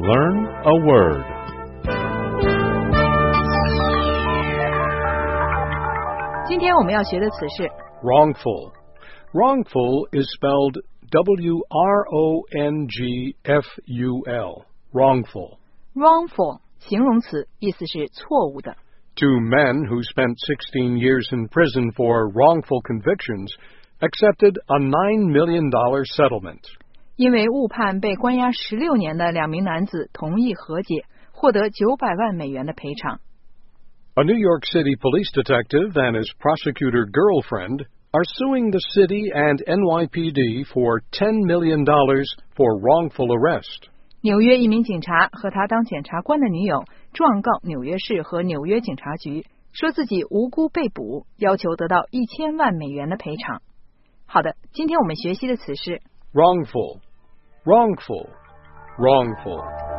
Learn a word. Wrongful. Wrongful is spelled W-R-O-N-G-F-U-L. Wrongful. Wrongful 形容词，意思是错误的。 Two men who spent 16 years in prison for wrongful convictions accepted a $9 million settlement. 因为误判被关押16年的2名男子同意和解，获得900万美元的赔偿。 A New York City police detective and his prosecutor girlfriend are suing the city and NYPD for $10 million for wrongful arrest. 纽约一名警察和他当检察官的女友状告纽约市和纽约警察局，说自己无辜被捕，要求得到1000万美元的赔偿。好的，今天我们学习的词是 Wrongful. Wrongful. Wrongful.